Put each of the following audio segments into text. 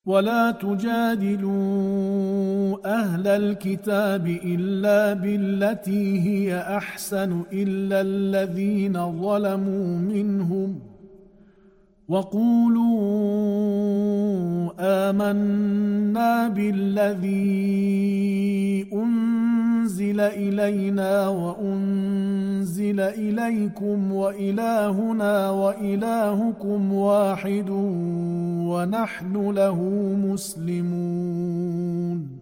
ولا تجادلوا أهل الكتاب إلا بالتي هي أحسن إلا الذين ظلموا منهم وقولوا آمنا بالذي أنزل إلينا وأنزل إليكم وإلهنا وإلهكم واحد ونحن له مسلمون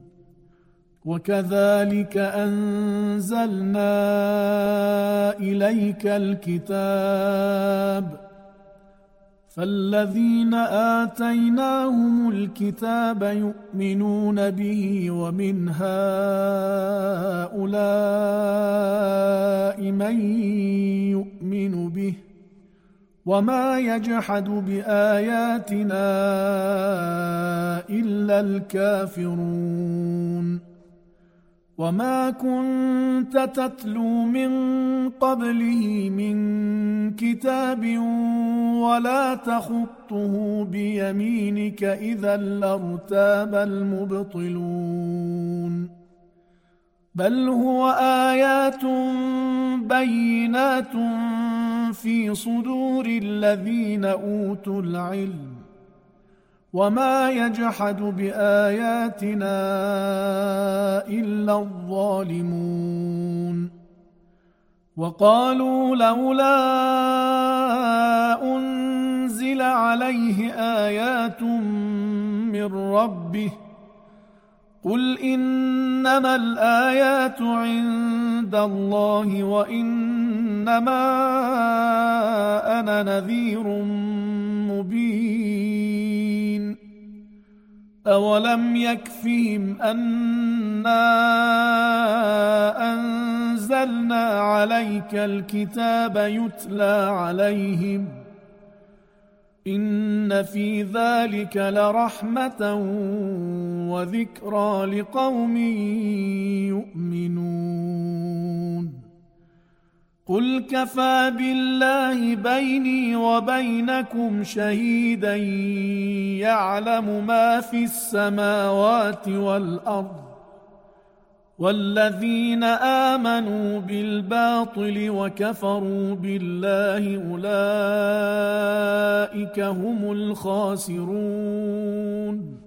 وكذلك أنزلنا إليك الكتاب فالذين آتيناهم الكتاب يؤمنون به ومن هؤلاء من يؤمن به وما يجحد بآياتنا إلا الكافرون وما كنت تتلو من قبله من كتاب ولا تخطه بيمينك إذا لارتاب المبطلون بل هو آيات بينات في صدور الذين أوتوا العلم وما يجحد بآياتنا إلا الظالمون وقالوا لولا أنزل عليه آيات من ربه قل إنما الآيات عند الله وإنما أنا نذير مبين أولم يكفهم أنا أنزلنا عليك الكتاب يتلى عليهم إن في ذلك لرحمة وذكرى لقوم يؤمنون قل كفى بالله بيني وبينكم شهيدا يعلم ما في السماوات والأرض والذين آمنوا بالباطل وكفروا بالله أولئك هم الخاسرون